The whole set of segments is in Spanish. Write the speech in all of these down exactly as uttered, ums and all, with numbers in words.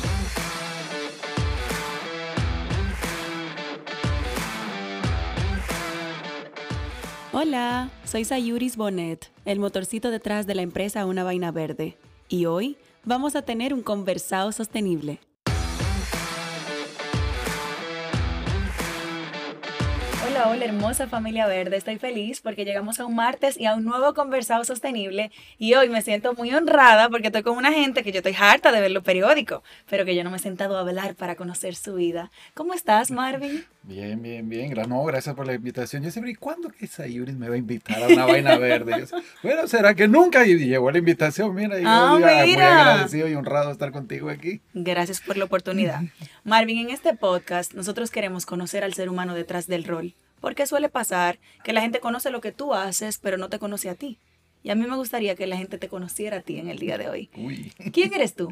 Hola, soy Sayuris Bonet, el motorcito detrás de la empresa Una Vaina Verde. Y hoy vamos a tener un conversado sostenible. Hola, hola, hermosa familia verde. Estoy feliz porque llegamos a un martes y a un nuevo conversado sostenible. Y hoy me siento muy honrada porque estoy con una gente que yo estoy harta de ver los periódicos, pero que yo no me he sentado a hablar para conocer su vida. ¿Cómo estás, Marvin? Bien, bien, bien. Gra- No, gracias por la invitación. Yo siempre, ¿y cuándo que Sayuris me va a invitar a una vaina verde? Yo decía, bueno, ¿será que nunca? Y llegó la invitación, mira, y yo Ah, digo, ah, muy mira. agradecido y honrado de estar contigo aquí. Gracias por la oportunidad. Marvin, en este podcast nosotros queremos conocer al ser humano detrás del rol, porque suele pasar que la gente conoce lo que tú haces, pero no te conoce a ti. Y a mí me gustaría que la gente te conociera a ti en el día de hoy. Uy. ¿Quién eres tú?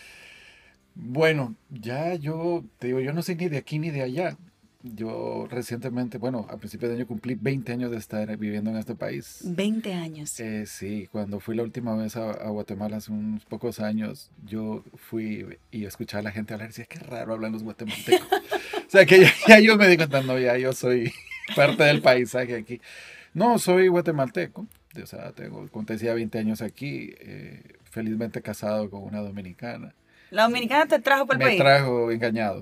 Bueno, ya yo, te digo, yo no soy ni de aquí ni de allá. Yo recientemente, bueno, a principios de año cumplí veinte años de estar viviendo en este país. veinte años. Eh, sí, cuando fui la última vez a, a Guatemala hace unos pocos años, yo fui y escuchaba a la gente hablar y decía, qué raro hablan los guatemaltecos. O sea, que ya, ya yo me di cuenta, no, ya yo soy parte del paisaje aquí. No, soy guatemalteco, o sea, tengo, como te decía, veinte años aquí, eh, felizmente casado con una dominicana. La dominicana te trajo para el Me país. trajo engañado.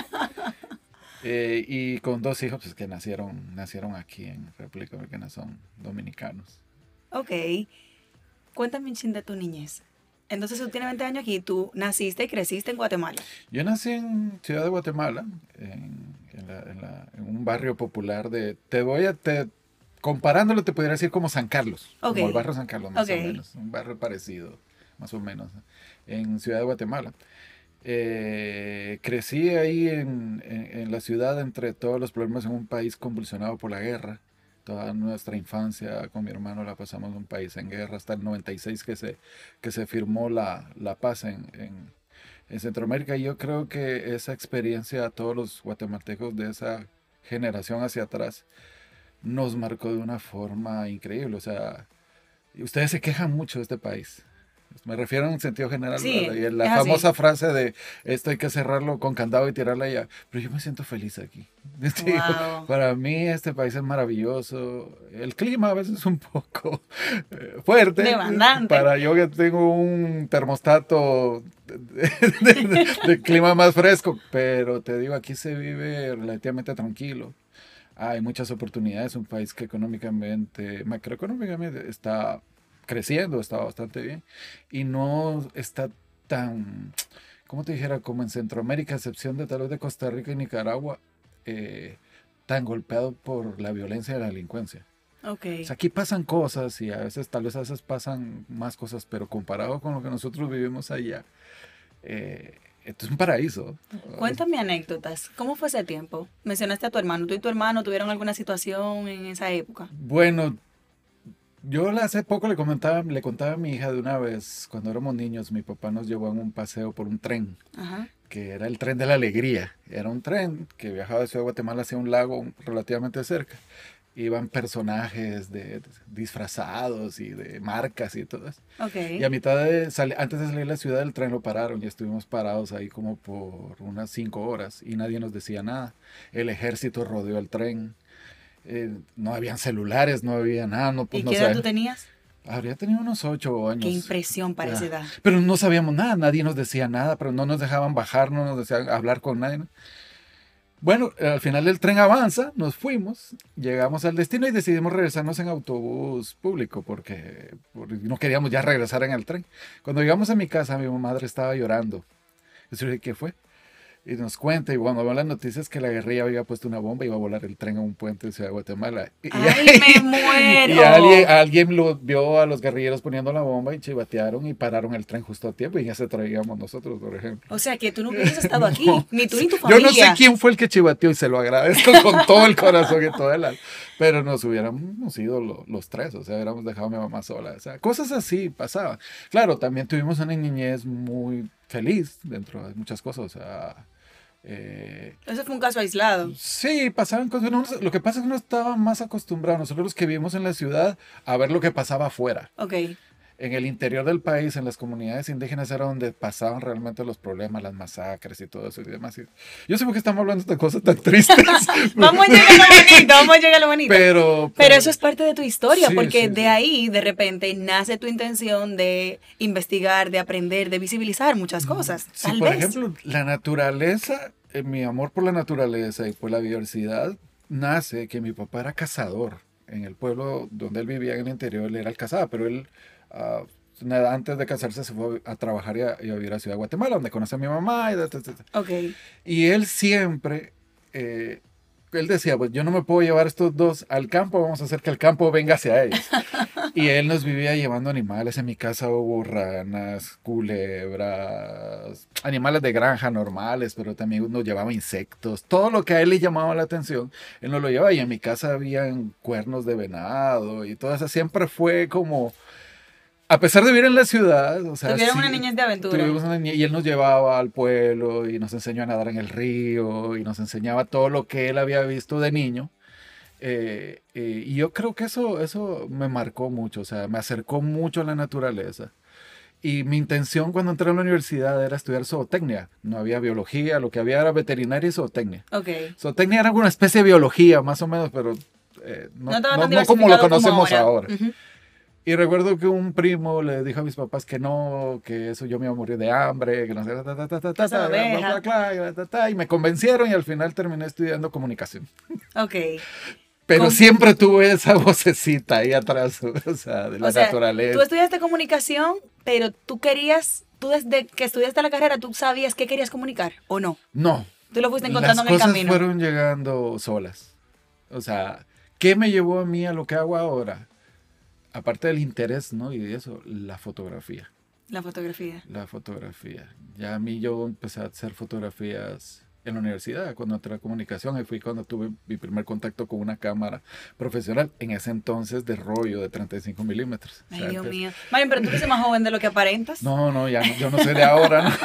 Eh, y con dos hijos pues, que nacieron, nacieron aquí en República Dominicana, son dominicanos. Ok. Cuéntame un chin de tu niñez. Entonces tú tienes veinte años aquí, tú naciste y creciste en Guatemala. Yo nací en Ciudad de Guatemala, en, en la- en la- en un barrio popular de, te voy a, te, comparándolo te podría decir como San Carlos, Ok. como el barrio San Carlos más Ok. o menos, un barrio parecido, más o menos, en Ciudad de Guatemala. Eh, crecí ahí en, en- en la ciudad entre todos los problemas en un país convulsionado por la guerra. Toda nuestra infancia con mi hermano la pasamos en un país en guerra hasta el noventa y seis que se, que se firmó la, la paz en, en, en Centroamérica. Y yo creo que esa experiencia a todos los guatemaltecos de esa generación hacia atrás nos marcó de una forma increíble. O sea, y ustedes se quejan mucho de este país. Me refiero en un sentido general Sí, a la, es la así. famosa frase de esto hay que cerrarlo con candado y tirarla allá. Pero yo me siento feliz aquí. Te digo, Wow. para mí este país es maravilloso. El clima a veces es un poco eh, fuerte. Demandante. Para yo que tengo un termostato de, de- de- de clima más fresco. Pero te digo, aquí se vive relativamente tranquilo. Hay muchas oportunidades. Un país que económicamente, macroeconómicamente está creciendo, está bastante bien. Y no está tan, ¿cómo te dijera? Como en Centroamérica, a excepción de tal vez de Costa Rica y Nicaragua, eh, tan golpeado por la violencia y la delincuencia. Ok. O sea, aquí pasan cosas y a veces, tal vez a veces pasan más cosas, pero comparado con lo que nosotros vivimos allá, eh, esto es un paraíso. Cuéntame anécdotas. ¿Cómo fue ese tiempo? Mencionaste a tu hermano. ¿Tú y tu hermano tuvieron alguna situación en esa época? Bueno, yo hace poco le comentaba, le contaba a mi hija de una vez, cuando éramos niños, mi papá nos llevó en un paseo por un tren, Ajá. que era el tren de la alegría. Era un tren que viajaba de Ciudad de Guatemala hacia un lago relativamente cerca. Iban personajes de, disfrazados y de marcas y todo eso. Y a Ok. mitad de, sali- antes de salir de la ciudad, el tren lo pararon y estuvimos parados ahí como por unas cinco horas y nadie nos decía nada. El ejército rodeó el tren. Eh, no habían celulares, no había nada, no, pues ¿Y no qué edad tú sabíamos. tenías? Habría tenido unos ocho Qué años. impresión para esa Ah, edad. pero no sabíamos nada, nadie nos decía nada, pero no nos dejaban bajar, no nos decían hablar con nadie, ¿no? Bueno, al final el tren avanza, nos fuimos, llegamos al destino y decidimos regresarnos en autobús público porque, porque no queríamos ya regresar en el tren. Cuando llegamos a mi casa, mi madre estaba llorando. Yo dije, ¿qué fue? Y nos cuenta, y cuando veo las noticias que la guerrilla había puesto una bomba y iba a volar el tren a un puente en Ciudad de Guatemala. Y, ¡Ay, me muero! y alguien, alguien lo vio a los guerrilleros poniendo la bomba y chivatearon y pararon el tren justo a tiempo y ya se traíamos nosotros, por ejemplo. O sea, que tú no hubieses estado No, aquí, ni tú ni tu yo familia. no sé quién fue el que chivateó y se lo agradezco con todo el corazón y todo el alma. Pero nos hubiéramos ido lo- los tres, o sea, hubiéramos dejado a mi mamá sola. O sea, cosas así pasaban. Claro, también tuvimos una niñez muy feliz dentro de muchas cosas, o sea. Eh, Eso fue un caso aislado. sí, pasaban cosas. Uno- lo que pasa es que uno estaba más acostumbrado, nosotros los que vivimos en la ciudad, a ver lo que pasaba afuera. Ok. en el interior del país, en las comunidades indígenas, era donde pasaban realmente los problemas, las masacres y todo eso y demás. Y yo sé por qué estamos hablando de cosas tan tristes. Vamos a llegar a lo bonito, vamos a llegar a lo bonito. Pero, Pero, pero eso es parte de tu historia, sí, porque sí, de sí. ahí, de repente, nace tu intención de investigar, de aprender, de visibilizar muchas cosas. Sí, Tal por vez. ejemplo, la naturaleza, eh, mi amor por la naturaleza y por la biodiversidad nace que mi papá era cazador. En el pueblo donde él vivía en el interior, él era el cazador, pero él ah, nada, antes de casarse se fue a trabajar y a, y a vivir a Ciudad de Guatemala, donde conoce a mi mamá. Y, ta, ta, ta, ta. Ok. Y él siempre, eh, él decía, pues yo no me puedo llevar estos dos al campo, vamos a hacer que el campo venga hacia ellos. Y él nos vivía llevando animales. En mi casa hubo ranas, culebras, animales de granja normales, pero también nos llevaba insectos. Todo lo que a él le llamaba la atención, él nos lo llevaba. Y en mi casa habían cuernos de venado y todo eso. Siempre fue como, a pesar de vivir en la ciudad, o sea, Tuvieron sí, una niñez de aventura. tuvimos una niñez, y él nos llevaba al pueblo y nos enseñó a nadar en el río y nos enseñaba todo lo que él había visto de niño. Eh, eh, y yo creo que eso, eso me marcó mucho, o sea, me acercó mucho a la naturaleza. Y mi intención cuando entré a la universidad era estudiar zootecnia. No había biología, lo que había era veterinaria y zootecnia. Ok. Zootecnia era una especie de biología, más o menos, pero eh, no, No estaba no, tan no como lo diversificado como conocemos ahora. ahora. Ujú. Y recuerdo que un primo le dijo a mis papás que no, que eso yo me iba a morir de hambre, que no sé, ta, ta, ta, ta, ta, Esa ta, bla, oveja. bla, bla, bla, ta, ta, y me convencieron y al final terminé estudiando comunicación. Ok. Pero Com- siempre tuve esa vocecita ahí atrás, o sea, de la O sea, naturaleza. tú estudiaste comunicación, pero tú querías, tú desde que estudiaste la carrera, ¿tú sabías qué querías comunicar o no? No, Tú lo fuiste encontrando las en el cosas camino. fueron llegando solas. O sea, ¿qué me llevó a mí a lo que hago ahora? Aparte del interés, ¿no? Y de eso, la fotografía. La fotografía. La fotografía. Ya a mí yo empecé a hacer fotografías en la universidad, cuando entré a comunicación, y fui cuando tuve mi primer contacto con una cámara profesional, en ese entonces de rollo de treinta y cinco milímetros. O Ay, sea, Dios antes- mío. Marín, pero tú eres más joven de lo que aparentas. No, no, ya no, yo no soy de ahora, ¿no?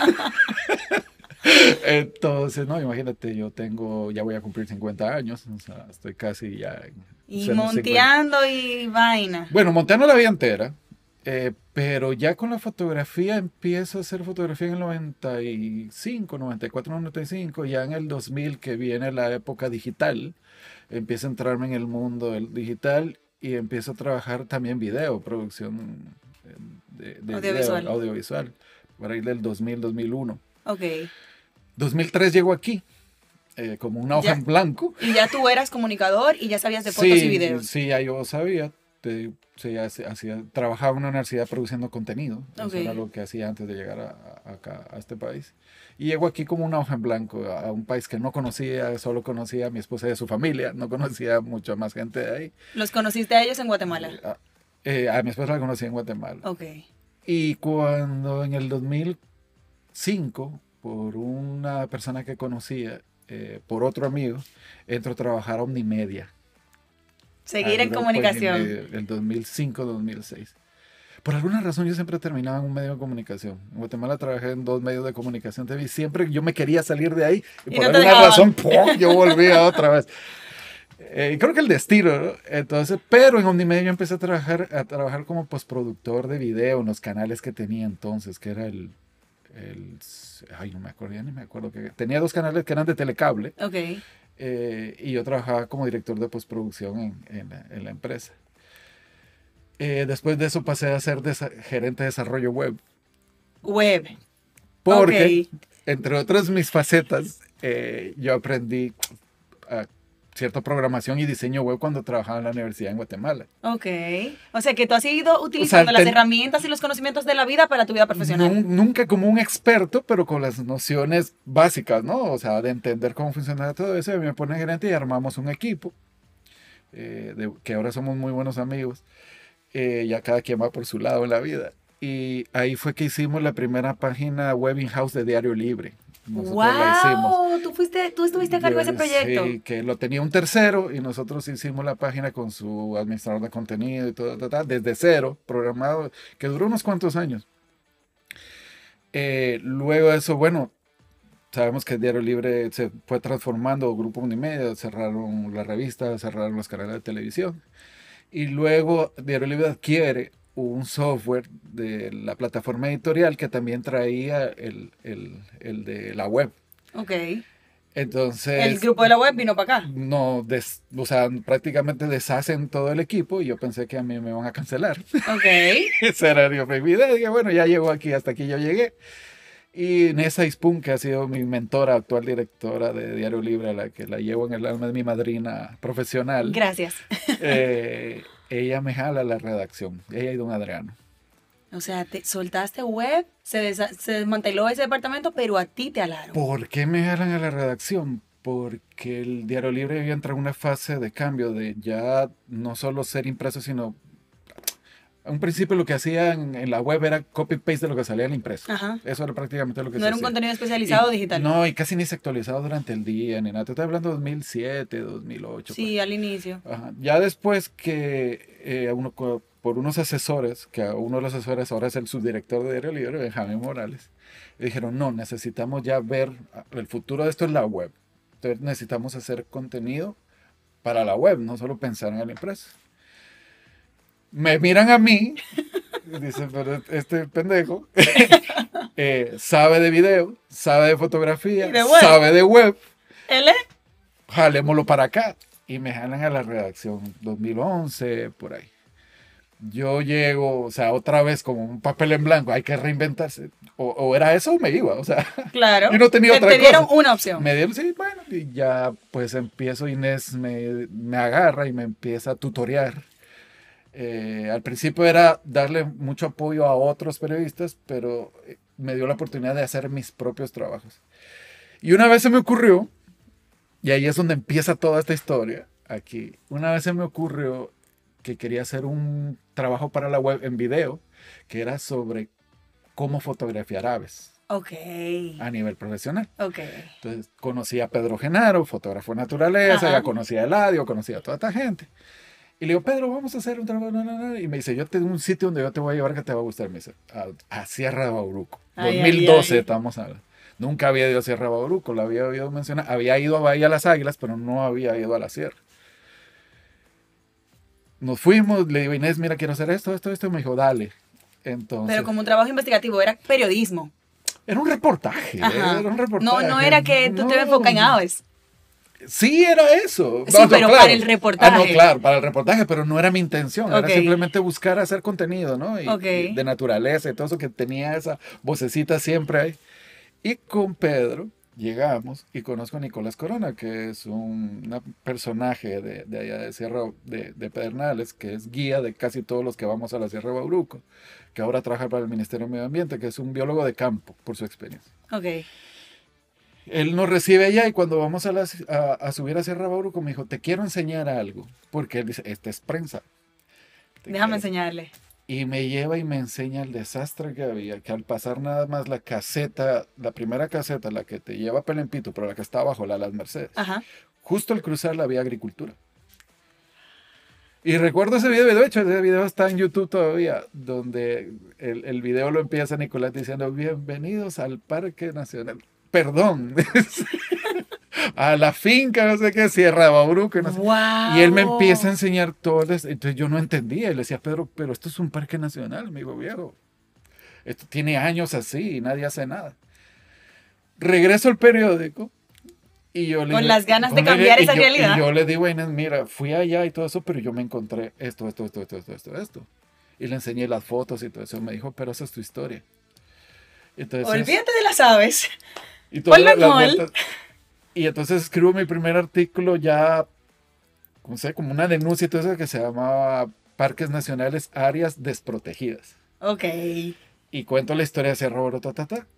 Entonces, no, imagínate, yo tengo, ya voy a cumplir cincuenta años, o sea, estoy casi ya en Y en los cincuenta. monteando y vaina. Bueno, Montano la vida entera, eh, pero ya con la fotografía empiezo a hacer fotografía en el noventa y cinco, noventa y cuatro, noventa y cinco, ya en el dos mil que viene la época digital, empiezo a entrarme en el mundo del digital y empiezo a trabajar también video, producción eh, de, de Audiovisual. video, audiovisual, para ir del dos mil, dos mil uno. Ok. dos mil tres llego aquí, eh, como una hoja Ya. en blanco. Y ya tú eras comunicador y ya sabías de fotos Sí, y videos. sí, ya yo sabía. te- sí, hace- hacía, trabajaba en una universidad produciendo contenido. Eso Ok. era lo que hacía antes de llegar a, a- acá, a este país. Y llego aquí como una hoja en blanco, a, a un país que no conocía, solo conocía a mi esposa y a su familia, no conocía mucha más gente de ahí. Los conociste a ellos en Guatemala. A, eh, a mi esposa la conocí en Guatemala. Ok. Y cuando en el dos mil cinco, por una persona que conocía, eh, por otro amigo, entro a trabajar a Omnimedia. Seguir a en Grupo comunicación. Omnimedia, el dos mil cinco, dos mil seis. Por alguna razón yo siempre terminaba en un medio de comunicación. En Guatemala trabajé en dos medios de comunicación T V y siempre yo me quería salir de ahí y, Y por no te alguna dejaban. razón ¡pum!, yo volvía otra vez. Eh, creo que el destino, ¿no? Entonces, pero en Omnimedia yo empecé a trabajar, a trabajar como postproductor de video en los canales que tenía entonces, que era el, el ay, no me acuerdo, ya ni me acuerdo que tenía dos canales que eran de telecable. Ok. Eh, y yo trabajaba como director de postproducción en, en, la, en la empresa. Eh, después de eso pasé a ser desa- gerente de desarrollo web, Web. porque, Ok. entre otras mis facetas, eh, yo aprendí uh, cierta programación y diseño web cuando trabajaba en la universidad en Guatemala. Ok. O sea que tú has ido utilizando las ten- herramientas y los conocimientos de la vida para tu vida profesional. Nun- nunca como un experto, pero con las nociones básicas, ¿no? O sea, de entender cómo funcionaba todo eso. Y me pone gerente y armamos un equipo, eh, de- que ahora somos muy buenos amigos. Eh, ya cada quien va por su lado en la vida. Y ahí fue que hicimos la primera página web in-house de Diario Libre. Nosotros la hicimos. ¡Wow! ¿Tú, fuiste, tú estuviste a cargo de ese Yo- proyecto. Sí, que lo tenía un tercero y nosotros hicimos la página con su administrador de contenido y todo, ta, ta, desde cero, programado, que duró unos cuantos años. Eh, luego de eso, bueno, sabemos que Diario Libre se fue transformando, Grupo Unimedia, cerraron la revista, cerraron los canales de televisión. Y luego Diario Libre adquiere un software de la plataforma editorial que también traía el, el, el de la web. Ok. Entonces, El grupo de la web vino para acá. no, des, o sea, prácticamente deshacen todo el equipo y yo pensé que a mí me iban a cancelar. Ok. Ese era yo, mi idea. Dije, bueno, ya llegó aquí, hasta aquí yo llegué. Y Nessa Ispun, que ha sido mi mentora, actual directora de Diario Libre, a la que la llevo en el alma, de mi madrina profesional. Gracias. Eh, ella me jala a la redacción. Ella y don Adriano. O sea, te soltaste web, se, desa- se desmanteló ese departamento, pero a ti te alaron. ¿Por qué me jalan a la redacción? Porque el Diario Libre había entrado en una fase de cambio, de ya no solo ser impreso, sino... A un principio lo que hacían en la web era copy-paste de lo que salía en el impreso. Ajá. Eso era prácticamente lo que No se era un hacía. contenido especializado Y- digital. No, y casi ni se actualizaba durante el día, ni nada. Te estoy hablando de dos mil siete, dos mil ocho. Sí, al inicio. Pues. Ajá. Ya después que eh, uno, co- por unos asesores, que a uno de los asesores ahora es el subdirector de Diario Libre, Benjamín Morales, le dijeron, no, necesitamos ya ver, el futuro de esto es la web. Entonces necesitamos hacer contenido para la web, no solo pensar en el impreso. Me miran a mí, y dicen, pero este pendejo eh, sabe de video, sabe de fotografía, ¿Y de web? sabe de web, ¿Él es? jalémoslo para acá. Y me jalan a la redacción dos mil once, por ahí. Yo llego, o sea, otra vez como un papel en blanco, hay que reinventarse. O, o era eso o me iba, o sea. Claro. Y no tenía te, otra te dieron cosa. una opción. Me dieron, sí, bueno, y ya pues empiezo, Inés me, me agarra y me empieza a tutorear. Eh, al principio era darle mucho apoyo a otros periodistas, pero eh, me dio la oportunidad de hacer mis propios trabajos. Y una vez se me ocurrió, y ahí es donde empieza toda esta historia, aquí, una vez se me ocurrió que quería hacer un trabajo para la web en video, que era sobre cómo fotografiar aves Ok. a nivel profesional. Ok. Entonces conocí a Pedro Genaro, fotógrafo de naturaleza, Ajá. ya conocía a Eladio, conocía a toda esta gente. Y le digo, Pedro, vamos a hacer un trabajo. No, no, no. Y me dice, yo tengo un sitio donde yo te voy a llevar que te va a gustar. Me dice, a, a Sierra de Bauruco. Ay, dos mil doce ay, ay. estamos hablando. Nunca había ido a Sierra de Bauruco, lo había oído mencionar. Había ido a Bahía Las Águilas, pero no había ido a la sierra. Nos fuimos, le digo, Inés, mira, quiero hacer esto, esto, esto. Y me dijo, dale. Entonces, Pero como un trabajo investigativo, era periodismo. era un reportaje. Ajá. Era un reportaje. No, no era que tú te No. enfocas en aves. Sí, era eso. Sí, pero para el reportaje. Ah, no, claro, para el reportaje, pero no era mi intención. Ok. Era simplemente buscar hacer contenido, ¿no? Y, Ok. y de naturaleza y todo eso, que tenía esa vocecita siempre ahí. Y con Pedro llegamos y conozco a Nicolás Corona, que es un una personaje de, de allá de Sierra de, de Pedernales, que es guía de casi todos los que vamos a la Sierra de Bauruco, que ahora trabaja para el Ministerio de Medio Ambiente, que es un biólogo de campo, por su experiencia. Ok. Él nos recibe allá y cuando vamos a, la- a- a subir a Sierra Bauruco me dijo, te quiero enseñar algo, porque él dice, esta es prensa. Te Déjame quiero- enseñarle. Y me lleva y me enseña el desastre que había, que al pasar nada más la caseta, la primera caseta, la que te lleva a Pelempito, pero la que está abajo, la de las Mercedes, Ajá. justo al cruzarla había agricultura. Y recuerdo ese video, de hecho ese video está en YouTube todavía, donde el, el video lo empieza Nicolás diciendo, bienvenidos al Parque Nacional, perdón, a la finca, no sé qué, Sierra de Bauruco, no sé. Wow. Y él me empieza a enseñar todo, esto, entonces yo no entendía, y le decía, Pedro, pero esto es un parque nacional, me dijo, viejo, esto tiene años así y nadie hace nada. Regreso al periódico. Y yo le Con digo- las ganas de con cambiar y esa yo- realidad. Y yo le digo a Inés, mira, fui allá y todo eso, pero yo me encontré esto, esto, esto, esto, esto, esto, esto. Y le enseñé las fotos y todo eso. Me dijo, pero esa es tu historia. Entonces, Olvídate de las aves. y todas ponlo las- en las hold. vueltas. Y entonces escribo mi primer artículo ya, no sé, como una denuncia y todo eso que se llamaba Parques Nacionales, Áreas Desprotegidas. Ok. Y cuento la historia de Sierra Bauruco, ta, ta, ta.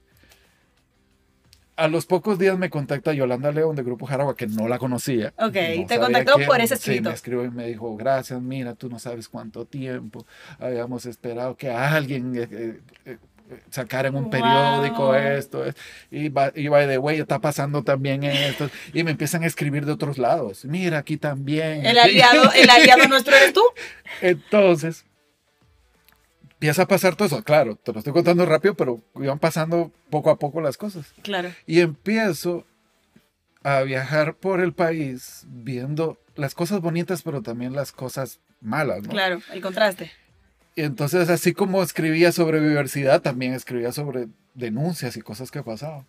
A los pocos días me contacta Yolanda León de Grupo Jaragua, que no la conocía. Ok, No te sabía contactó quién. por ese Sí, escrito. me escribió y me dijo, gracias, mira, tú no sabes cuánto tiempo habíamos esperado que alguien eh, eh, eh, sacara en un Wow. periódico esto. es- Y, va- y by the way, está pasando también esto. Y me empiezan a escribir de otros lados. Mira, aquí también. El aliado, el aliado nuestro eres tú. Entonces, empieza a pasar todo eso. Claro, te lo estoy contando rápido, pero iban pasando poco a poco las cosas. Claro. Y empiezo a viajar por el país viendo las cosas bonitas, pero también las cosas malas, ¿no? Claro, el contraste. Y entonces, así como escribía sobre biodiversidad, también escribía sobre denuncias y cosas que pasaban.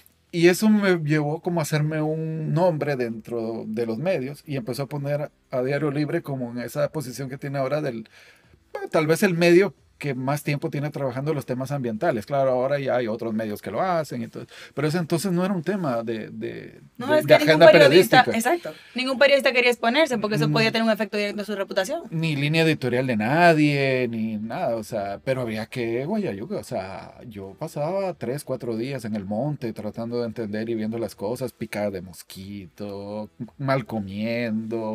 Y eso me llevó como a hacerme un nombre dentro de los medios y empezó a poner a Diario Libre como en esa posición que tiene ahora del, bueno, tal vez el medio que más tiempo tiene trabajando los temas ambientales. Claro, ahora ya hay otros medios que lo hacen, entonces, pero ese entonces no era un tema de, de, No, de, es de que ningún agenda periodista, periodística. exacto, ningún periodista quería exponerse porque eso podía Mm, tener un efecto directo en su reputación. Ni línea editorial de nadie, ni nada, o sea, pero había que guayayuga, o sea, yo pasaba tres, cuatro días en el monte tratando de entender y viendo las cosas, picada de mosquito, mal comiendo,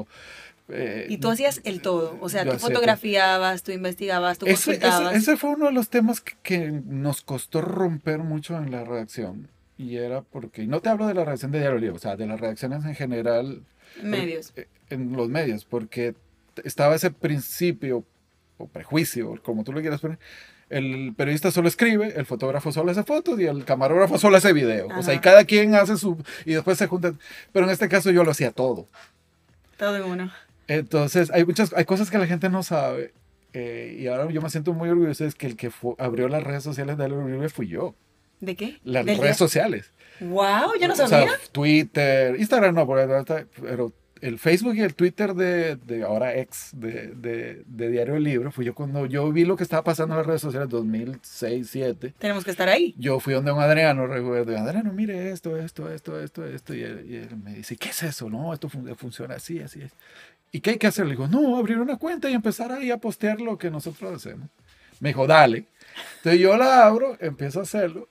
eh, Y tú hacías el todo, o sea, yo tú hacía todo. fotografiabas, tú investigabas, tú Ese, ese, consultabas. ese fue uno de los temas que, que nos costó romper mucho en la redacción, y era porque, y no te hablo de la redacción de Diario Libre, o sea, de las redacciones en general, por- Medios. eh, en los medios, porque estaba ese principio o prejuicio, como tú lo quieras poner. El periodista solo escribe, el fotógrafo solo hace fotos y el camarógrafo solo hace video. O sea, y Ajá, cada quien hace su... y después se juntan. Pero en este caso yo lo hacía todo. todo en uno. Entonces, hay muchas, hay cosas que la gente no sabe. Eh, y ahora yo me siento muy orgulloso es que el que fu- abrió las redes sociales de Álvaro Uribe fui yo. ¿De qué? Las Del redes día. sociales. Wow, yo no O sea, sabía. Twitter, Instagram no, porque- pero el Facebook y el Twitter de, de ahora ex de, de, de Diario del Libro, fui yo cuando yo vi lo que estaba pasando en las redes sociales dos mil seis, dos mil siete. Tenemos que estar ahí. Yo fui donde un Adriano, recuerdo, Adriano, mire esto, esto, esto, esto, esto, y él, y él me dice, ¿qué es eso? No, esto fun- funciona así, así es. ¿Y qué hay que hacer? Le digo, no, abrir una cuenta y empezar ahí a postear lo que nosotros hacemos. Me dijo, dale. Entonces yo la abro, empiezo a hacerlo.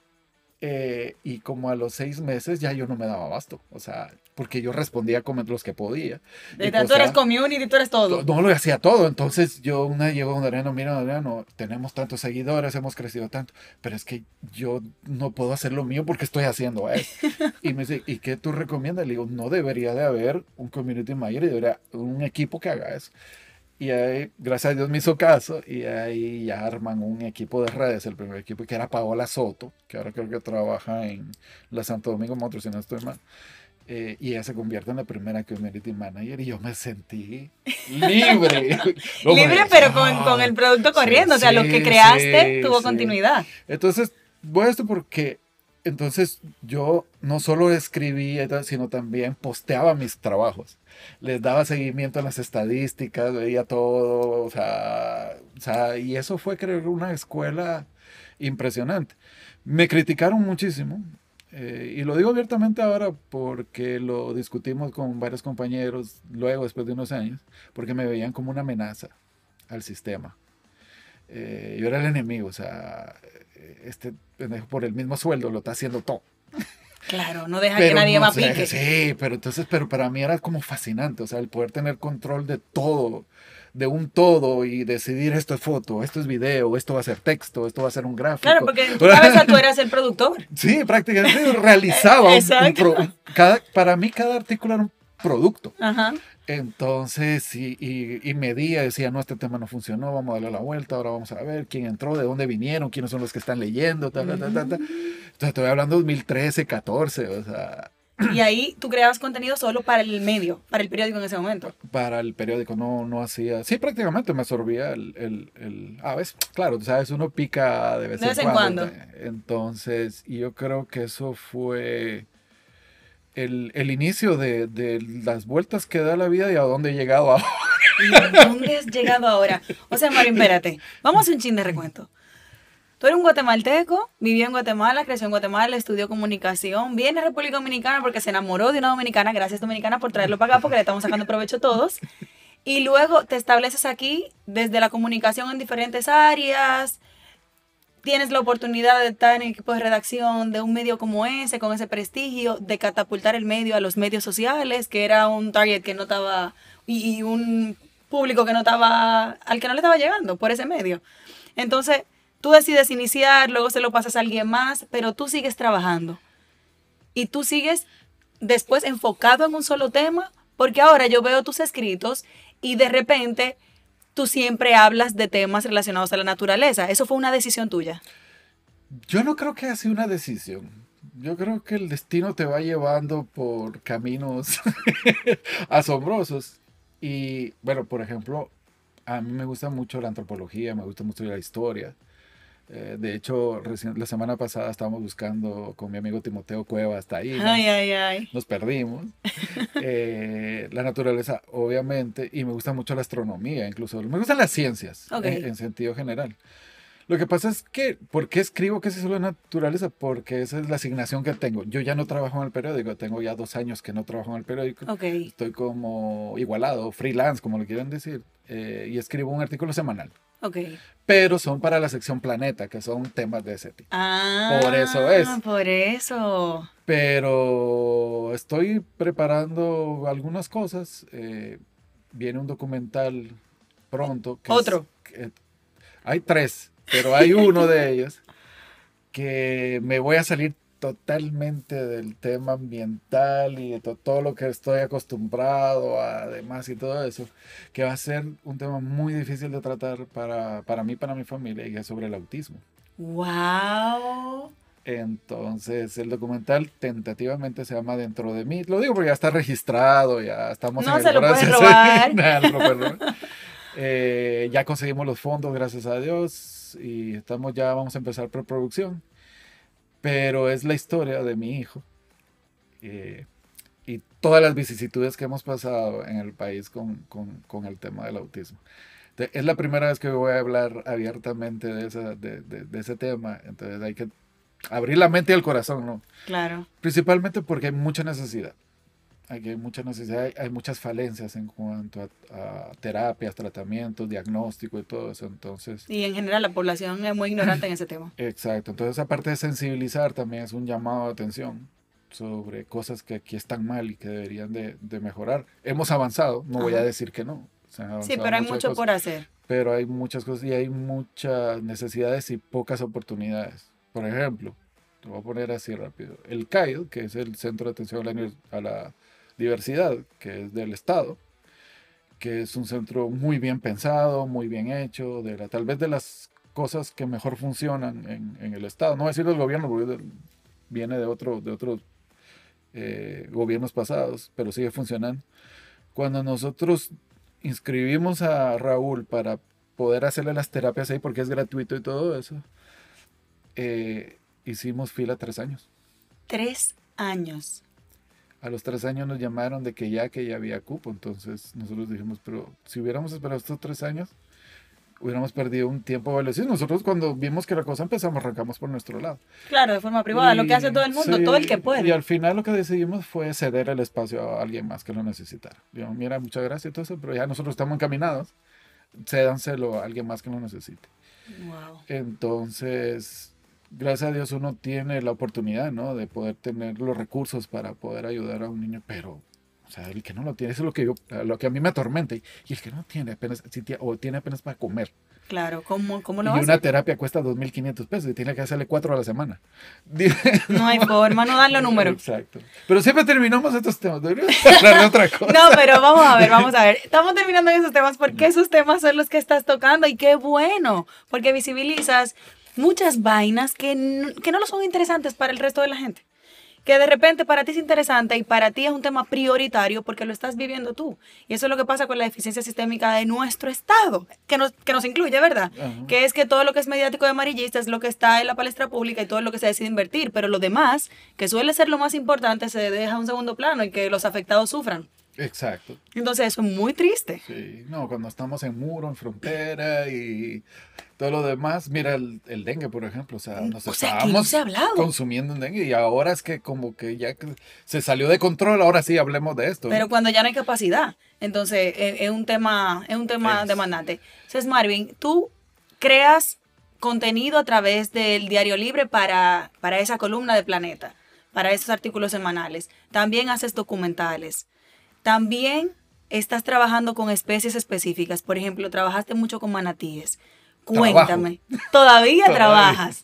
Eh, y como a los seis meses ya yo no me daba abasto, o sea, porque yo respondía como los que podía y De tanto eres posteaba, community, tú eres to- todo. no lo hacía todo, entonces yo una llegó a Adriano, mira Adriano, tenemos tantos seguidores, hemos crecido tanto, pero es que yo no puedo hacer lo mío porque estoy haciendo esto. Y me dice, ¿y qué tú recomiendas? Le digo, no debería de haber un community manager y debería un equipo que haga eso. Y ahí, gracias a Dios me hizo caso y ahí ya arman un equipo de redes, el primer equipo que era Paola Soto, que ahora creo que trabaja en la Santo Domingo Motors, si no estoy mal. Eh, y ella se convierte en la primera community manager y yo me sentí libre. Libre, Hombre, pero con, con ah, el producto sí, corriendo. O sea, lo que sí, creaste sí, tuvo sí. continuidad. Entonces, voy a esto porque entonces yo no solo escribía, sino también posteaba mis trabajos. Les daba seguimiento a las estadísticas, veía todo, o sea, o sea, y eso fue, creo, una escuela impresionante. Me criticaron muchísimo, eh, y lo digo abiertamente ahora porque lo discutimos con varios compañeros luego, después de unos años, porque me veían como una amenaza al sistema. Eh, yo era el enemigo, o sea, este pendejo por el mismo sueldo lo está haciendo todo. Claro, no deja que Pero nadie no más sé, pique. sí, pero entonces, pero para mí era como fascinante, o sea, el poder tener control de todo, de un todo y decidir esto es foto, esto es video, esto va a ser texto, esto va a ser un Claro, gráfico. porque en tu cabeza tú eras el productor. Sí, prácticamente realizaba un, un Exacto. pro- cada, para mí cada artículo era un producto. Ajá. Entonces, y, y, y medía, decía, no, este tema no funcionó, vamos a darle la vuelta, ahora vamos a ver quién entró, de dónde vinieron, quiénes son los que están leyendo, ta, ta, ta, ta, ta. Mm. Entonces, estoy hablando de dos mil trece, catorce, o sea, Y ahí tú creabas contenido solo para el medio, para el periódico en ese momento. para el periódico no, no hacía, sí, prácticamente me absorbía el, el, el a veces, claro, tú sabes, uno pica de vez, De en, vez en cuando. cuando. Entonces, y yo creo que eso fue el, el inicio de, de las vueltas que da la vida y a dónde he llegado ahora. ¿Y a dónde has llegado ahora? O sea, Mario, espérate. Vamos a hacer un chin de recuento. Tú eres un guatemalteco, vivió en Guatemala, creció en Guatemala, estudió comunicación, viene a República Dominicana porque se enamoró de una dominicana, gracias dominicana por traerlo para acá porque le estamos sacando provecho todos. Y luego te estableces aquí desde la comunicación en diferentes áreas, tienes la oportunidad de estar en el equipo de redacción de un medio como ese, con ese prestigio, de catapultar el medio a los medios sociales, que era un target que no estaba, y, y un público que no estaba, al que no le estaba llegando por ese medio. Entonces, tú decides iniciar, luego se lo pasas a alguien más, pero tú sigues trabajando. Y tú sigues después enfocado en un solo tema, porque ahora yo veo tus escritos y de repente tú siempre hablas de temas relacionados a la naturaleza. ¿Eso fue una decisión tuya? Yo no creo que haya sido una decisión. Yo creo que el destino te va llevando por caminos asombrosos. Y bueno, por ejemplo, A mí me gusta mucho la antropología, me gusta mucho la historia. Eh, de hecho, recién, la semana pasada estábamos buscando con mi amigo Timoteo Cuevas taínos, Ay, ay, ay. nos perdimos. Eh, la naturaleza, obviamente, y me gusta mucho la astronomía, incluso. Me gustan las ciencias, Ok, en, en sentido general. Lo que pasa es que, ¿por qué escribo que es eso la naturaleza? Porque esa es la asignación que tengo. Yo ya no trabajo en el periódico, tengo ya dos años que no trabajo en el periódico. ok, Estoy como igualado, freelance, como lo quieran decir, eh, y escribo un artículo semanal. ok. Pero son para la sección Planeta, que son temas de ese tipo. Por eso Ah, es. por eso. Pero estoy preparando algunas cosas. eh, viene un documental pronto que es... Otro. que- hay tres, pero hay uno de ellos que me voy a salir totalmente del tema ambiental y de to- todo lo que estoy acostumbrado a, además y todo eso, que va a ser un tema muy difícil de tratar para, para mí, para mi familia, y es sobre el autismo. Wow. Entonces, el documental tentativamente se llama Dentro de mí. Lo digo porque ya está registrado, ya estamos en No el se lo pueden proceso. robar. Nada, no lo pueden robar. Eh, ya conseguimos los fondos, gracias a Dios, y estamos ya, vamos a empezar preproducción. Pero es la historia de mi hijo eh, y todas las vicisitudes que hemos pasado en el país con, con, con el tema del autismo. De- es la primera vez que voy a hablar abiertamente de, esa, de, de, de ese tema, entonces hay que abrir la mente y el corazón, ¿no? Claro. Principalmente porque hay mucha necesidad. Aquí hay mucha necesidad, hay, hay muchas falencias en cuanto a, a terapias, tratamientos, diagnóstico y todo eso. Entonces, Y en general la población es muy ignorante en ese tema. exacto. Entonces, aparte de sensibilizar, también es un llamado de atención sobre cosas que aquí están mal y que deberían de, de mejorar. Hemos avanzado, no voy a Ajá. decir que no. Se han Sí, avanzado pero hay muchas mucho cosas, por hacer. pero hay muchas cosas y hay muchas necesidades y pocas oportunidades. Por ejemplo, te voy a poner así rápido. El C A I D, que es el Centro de Atención a la, Univers- a la Diversidad, que es del Estado, que es un centro muy bien pensado, muy bien hecho, de la, tal vez de las cosas que mejor funcionan en, en el Estado. No voy a decir del gobierno, porque de- viene de, otro, de otros eh, gobiernos pasados, pero sigue funcionando. Cuando nosotros inscribimos a Raúl para poder hacerle las terapias ahí, porque es gratuito y todo eso, eh, hicimos fila tres años. Tres años. A los tres años nos llamaron de que ya, que ya había cupo. Entonces nosotros dijimos, pero si hubiéramos esperado estos tres años, hubiéramos perdido un tiempo valioso. Nosotros cuando vimos que la cosa empezamos, arrancamos por nuestro lado. Claro, de forma privada, lo que hace todo el mundo, sí, todo el que y puede. al final lo que decidimos fue ceder el espacio a alguien más que lo necesitara. Digo, mira, muchas gracias y todo eso, pero ya nosotros estamos encaminados. Cédanselo a alguien más que lo necesite. Wow. Entonces, gracias a Dios uno tiene la oportunidad, ¿no? De poder tener los recursos para poder ayudar a un niño, pero, o sea, el que no lo tiene, eso es lo que yo, lo que a mí me atormenta. Y el que no tiene apenas, si tie- o tiene apenas para comer. Claro, ¿cómo, cómo Y lo una hace? terapia cuesta dos mil quinientos pesos y tiene que hacerle cuatro a la semana. No hay forma, no dan los números. Exacto. Pero siempre terminamos estos temas. Deberíamos hablar de otra cosa. No, pero vamos a ver, vamos a ver. Estamos terminando en esos temas porque esos temas son los que estás tocando y qué bueno, porque visibilizas muchas vainas que, n- que no lo son interesantes para el resto de la gente. Que de repente para ti es interesante y para ti es un tema prioritario porque lo estás viviendo tú. Y eso es lo que pasa con la deficiencia sistémica de nuestro Estado, que nos, que nos incluye, ¿verdad? Ajá. Que es que todo lo que es mediático de amarillista es lo que está en la palestra pública y todo lo que se decide invertir, pero lo demás, que suele ser lo más importante, se deja a un segundo plano y que los afectados sufran. Exacto. Entonces eso es muy triste. Sí, no, cuando estamos en muro, en frontera y todo lo demás, mira el, el dengue, por ejemplo, o sea, nos O sea, que no estábamos se ha hablado. consumiendo un dengue y ahora es que como que ya que se salió de control, ahora sí hablemos de esto, ¿no? Pero cuando ya no hay capacidad, entonces es, es un tema, es un tema Es- demandante. Entonces, Marvin, tú creas contenido a través del Diario Libre para, para esa columna de Planeta, para esos artículos semanales. También haces documentales. También estás trabajando con especies específicas. Por ejemplo, trabajaste mucho con manatíes. Cuéntame. ¿Todavía Todavía. trabajas?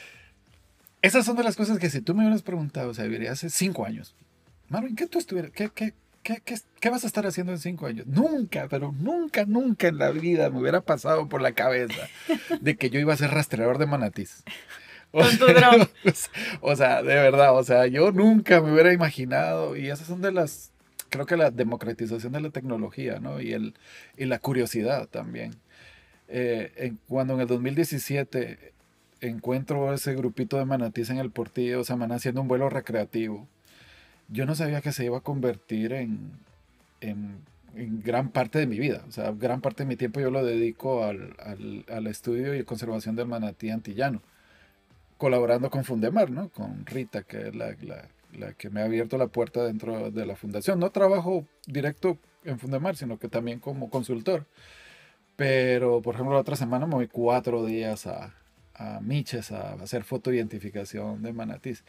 Esas son de las cosas que si tú me hubieras preguntado, o sea, diría hace cinco años, Marvin, ¿qué tú estuvieras, qué, qué, qué, qué, qué vas a estar haciendo en cinco años? Nunca, pero nunca, nunca en la vida me hubiera pasado por la cabeza de que yo iba a ser rastreador de manatís. O Con tu sea, dron. o sea, de verdad, o sea, yo nunca me hubiera imaginado, y esas son de las creo que la democratización de la tecnología, ¿no? Y, el, y la curiosidad también. Eh, en, cuando en el dos mil diecisiete encuentro ese grupito de manatís en el Portillo Samaná haciendo un vuelo recreativo, yo no sabía que se iba a convertir en, en, en gran parte de mi vida. O sea, gran parte de mi tiempo yo lo dedico al, al, al estudio y conservación del manatí antillano, colaborando con Fundemar, ¿no? Con Rita, que es la, la, la que me ha abierto la puerta dentro de la fundación. No trabajo directo en Fundemar, sino que también como consultor. Pero, por ejemplo, la otra semana me voy cuatro días a, a Miches a hacer fotoidentificación de manatís.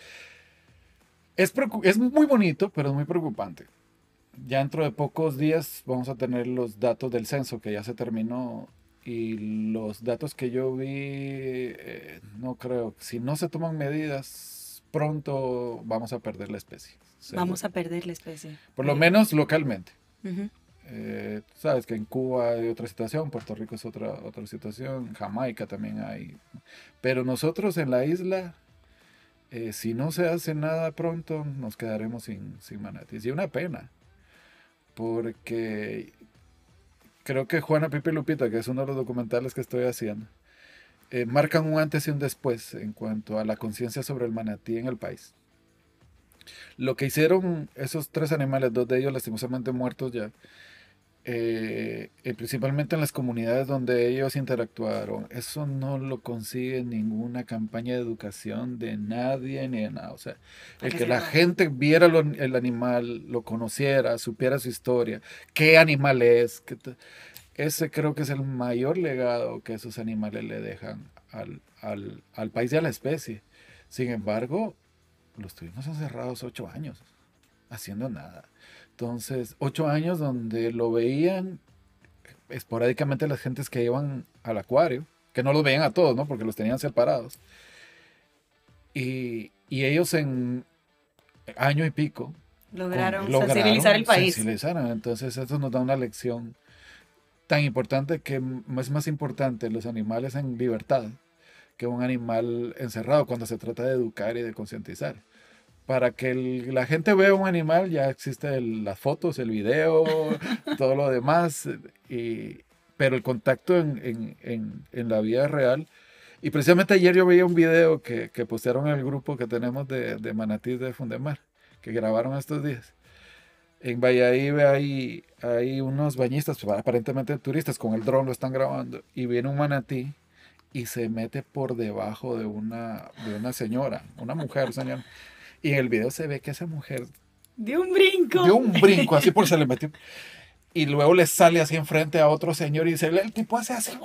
Es, es muy bonito, pero es muy preocupante. Ya dentro de pocos días vamos a tener los datos del censo, que ya se terminó. Y los datos que yo vi, eh, no creo, si no se toman medidas, pronto vamos a perder la especie. Seguro. Vamos a perder la especie. Por lo menos localmente. Uh-huh. Eh, sabes que en Cuba hay otra situación, Puerto Rico es otra, otra situación, Jamaica también hay. Pero nosotros en la isla, eh, si no se hace nada pronto, nos quedaremos sin, sin manatíes. Y una pena, porque creo que Juana, Pipa y Lupita, que es uno de los documentales que estoy haciendo, eh, marcan un antes y un después en cuanto a la conciencia sobre el manatí en el país. Lo que hicieron esos tres animales, dos de ellos lastimosamente muertos ya, eh, eh, principalmente en las comunidades donde ellos interactuaron, eso no lo consigue ninguna campaña de educación de nadie ni de nada. O sea, el que la gente viera lo, el animal, lo conociera, supiera su historia, qué animal es, qué ese creo que es el mayor legado que esos animales le dejan al, al, al país y a la especie. Sin embargo, los tuvimos encerrados ocho años, haciendo nada. Entonces, ocho años donde lo veían esporádicamente las gentes que iban al acuario, que no los veían a todos, ¿no? Porque los tenían separados. Y, y ellos en año y pico lograron, con, lograron sensibilizar el país. Sensibilizaron. Entonces, eso nos da una lección tan importante, que es más importante los animales en libertad que un animal encerrado cuando se trata de educar y de concientizar. Para que el, la gente vea un animal, ya existen las fotos, el video, todo lo demás, y, pero el contacto en, en, en, en la vida real. Y precisamente ayer yo veía un video que, que postearon en el grupo que tenemos de, de manatís de Fundemar, que grabaron estos días. En Valladolid hay, hay unos bañistas, aparentemente turistas, con el dron lo están grabando, y viene un manatí y se mete por debajo de una, de una señora, una mujer, señor. Y en el video se ve que esa mujer dio un brinco. Dio un brinco, así por se le metió. Y luego le sale así enfrente a otro señor y dice, el tipo hace así.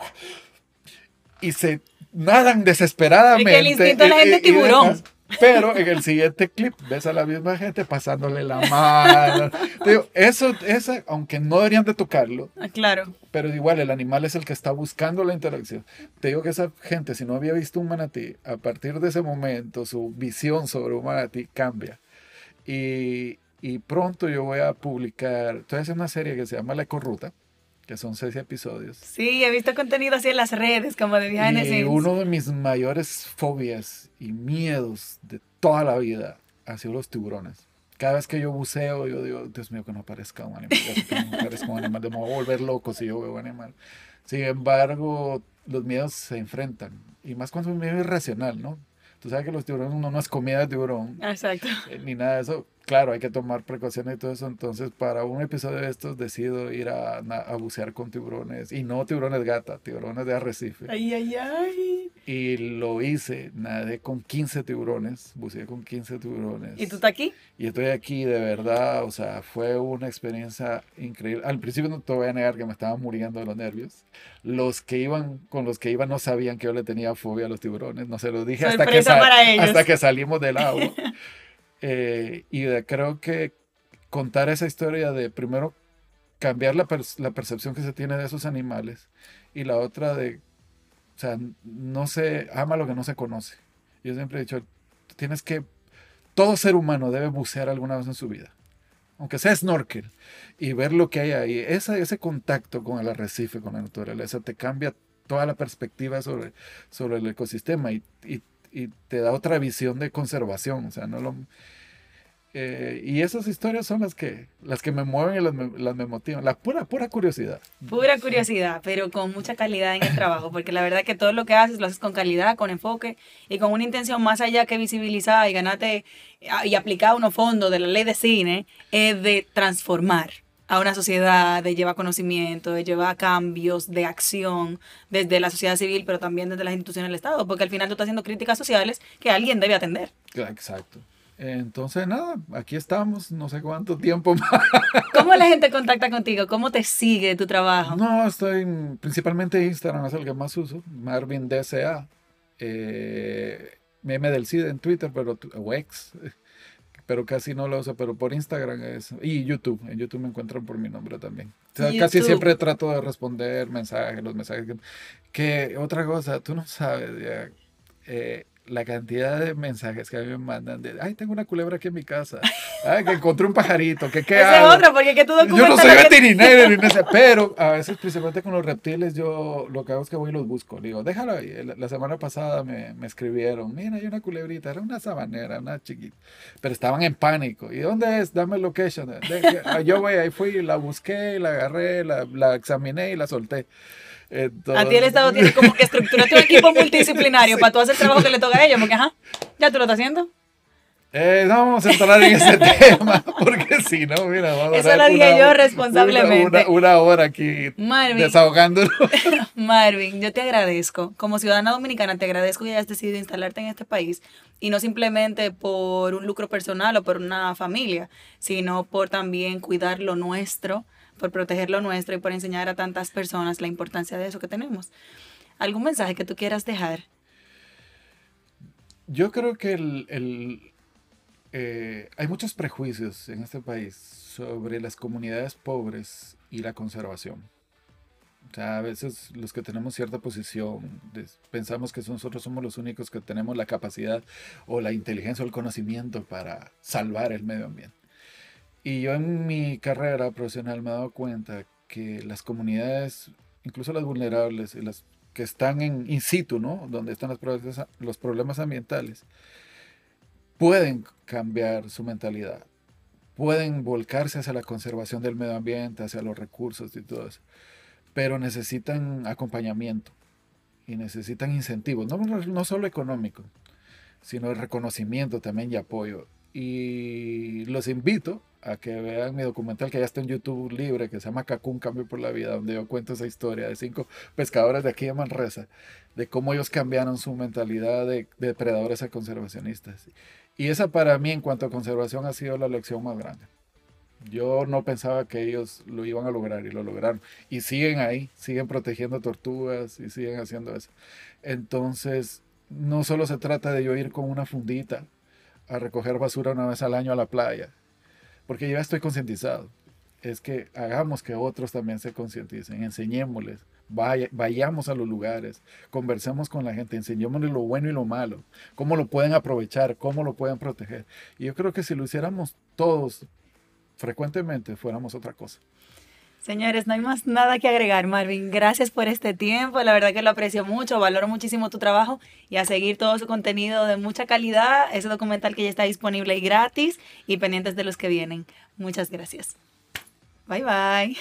Y se nadan desesperadamente. Es que el instinto de la gente es tiburón. Pero en el siguiente clip ves a la misma gente pasándole la mano. Digo, eso, eso, aunque no deberían de tocarlo. Ah, claro. Pero igual el animal es el que está buscando la interacción. Te digo que esa gente, si no había visto un manatí, a partir de ese momento su visión sobre un manatí cambia. Y, y pronto yo voy a publicar, estoy haciendo una serie que se llama La Ecorruta, que son seis episodios. Sí, he visto contenido así en las redes, como de behind the scenes. Y uno de mis mayores fobias y miedos de toda la vida ha sido los tiburones. Cada vez que yo buceo, yo digo, Dios mío, que no aparezca un animal, que no aparezca un animal, me voy a volver loco si yo veo un animal. Sin embargo, los miedos se enfrentan, y más cuando es un miedo irracional, ¿no? Tú sabes que los tiburones, uno no es comida de tiburón. Exacto. Eh, ni nada de eso. Claro, hay que tomar precauciones y todo eso. Entonces, para un episodio de estos, decido ir a, a bucear con tiburones. Y no tiburones gata, tiburones de arrecife. Ay, ay, ay. Y lo hice, nadé con quince tiburones, buceé con quince tiburones. ¿Y tú estás aquí? Y estoy aquí, de verdad, o sea, fue una experiencia increíble. Al principio no te voy a negar que me estaba muriendo de los nervios. Los que iban, con los que iban no sabían que yo le tenía fobia a los tiburones, no se los dije hasta que, sal, hasta que salimos del agua. eh, y de, creo que contar esa historia de, primero, cambiar la, per la percepción que se tiene de esos animales, y la otra de, o sea, no se ama lo que no se conoce. Yo siempre he dicho, tienes que, todo ser humano debe bucear alguna vez en su vida, aunque sea snorkel, y ver lo que hay ahí. Esa, ese contacto con el arrecife, con la naturaleza, te cambia toda la perspectiva sobre, sobre el ecosistema, y, y, y te da otra visión de conservación. O sea, no lo, Eh, y esas historias son las que, las que me mueven y las me, las me motivan. La pura, pura curiosidad. Pura curiosidad, pero con mucha calidad en el trabajo, porque la verdad que todo lo que haces lo haces con calidad, con enfoque y con una intención más allá que visibilizar y ganarte y aplicar unos fondos de la ley de cine, es de transformar a una sociedad, de llevar conocimiento, de llevar cambios de acción desde la sociedad civil, pero también desde las instituciones del Estado, porque al final tú estás haciendo críticas sociales que alguien debe atender. Exacto. Entonces, nada, aquí estamos, no sé cuánto tiempo más. ¿Cómo la gente contacta contigo? ¿Cómo te sigue tu trabajo? No, estoy en- principalmente Instagram, es el que más uso, Marvin D C A. Eh, meme del C I D en Twitter, pero, tu- o X, pero casi no lo uso, pero por Instagram es, y YouTube, en YouTube me encuentran por mi nombre también. O sea, casi YouTube. siempre trato de responder mensajes, los mensajes que, que otra cosa, tú no sabes, ya, eh, la cantidad de mensajes que a mí me mandan de, ay, tengo una culebra aquí en mi casa, ay, que encontré un pajarito, que qué Ese hago. es otro, porque es que tú Yo no documentas soy lo que- veterinario, ni nada, pero a veces, principalmente con los reptiles, yo lo que hago es que voy y los busco. Digo, déjalo ahí. La, la semana pasada me, me escribieron, mira, hay una culebrita, era una sabanera, una chiquita, pero estaban en pánico. ¿Y dónde es? Dame el location. De- ah, yo voy, ahí fui, la busqué, la agarré, la, la examiné y la solté. Entonces, A ti el Estado tiene como que estructurarte un equipo multidisciplinario para tú hacer el trabajo que le toca a ellos, porque ajá, ya tú lo estás haciendo. Eh, no vamos a entrar en ese tema, porque si no, mira, vamos a Eso durar lo dije una- yo una- responsablemente. Una, una hora aquí Marvin. desahogándonos. Marvin, yo te agradezco. Como ciudadana dominicana, te agradezco que hayas decidido instalarte en este país y no simplemente por un lucro personal o por una familia, sino por también cuidar lo nuestro, por proteger lo nuestro y por enseñar a tantas personas la importancia de eso que tenemos. ¿Algún mensaje que tú quieras dejar? Yo creo que el, el, eh, hay muchos prejuicios en este país sobre las comunidades pobres y la conservación. O sea, a veces los que tenemos cierta posición des- pensamos que nosotros somos los únicos que tenemos la capacidad o la inteligencia o el conocimiento para salvar el medio ambiente. Y yo en mi carrera profesional me he dado cuenta que las comunidades, incluso las vulnerables, y las que están en in situ, ¿no? Donde están los problemas, los problemas ambientales, pueden cambiar su mentalidad, pueden volcarse hacia la conservación del medio ambiente, hacia los recursos y todo eso, pero necesitan acompañamiento y necesitan incentivos, no, no solo económico, sino el reconocimiento también y apoyo. Y los invito a que vean mi documental que ya está en YouTube libre, que se llama Cacún Cambio por la Vida, donde yo cuento esa historia de cinco pescadores de aquí de Manresa, de cómo ellos cambiaron su mentalidad de, de depredadores a conservacionistas. Y esa para mí en cuanto a conservación ha sido la lección más grande. Yo no pensaba que ellos lo iban a lograr y lo lograron. Y siguen ahí, siguen protegiendo tortugas y siguen haciendo eso. Entonces, no solo se trata de yo ir con una fundita a recoger basura una vez al año a la playa, porque yo ya estoy concientizado. Es que hagamos que otros también se concienticen, enseñémosles, vaya, vayamos a los lugares, conversemos con la gente, enseñémosles lo bueno y lo malo, cómo lo pueden aprovechar, cómo lo pueden proteger. Y yo creo que si lo hiciéramos todos frecuentemente, fuéramos otra cosa. Señores, no hay más nada que agregar, Marvin. Gracias por este tiempo. La verdad que lo aprecio mucho, valoro muchísimo tu trabajo y a seguir todo su contenido de mucha calidad. Ese documental que ya está disponible y gratis y pendientes de los que vienen. Muchas gracias. Bye, bye.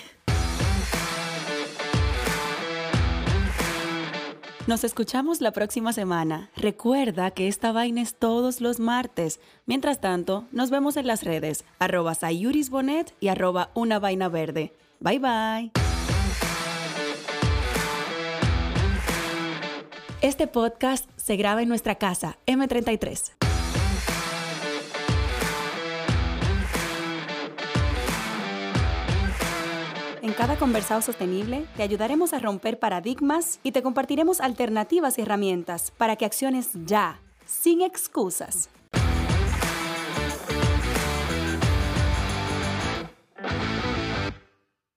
Nos escuchamos la próxima semana. Recuerda que esta vaina es todos los martes. Mientras tanto, nos vemos en las redes, arroba sayurisbonet y arroba una vaina verde. Bye bye. Este podcast se graba en nuestra casa, eme treinta y tres. En cada conversado sostenible te ayudaremos a romper paradigmas y te compartiremos alternativas y herramientas para que acciones ya, sin excusas.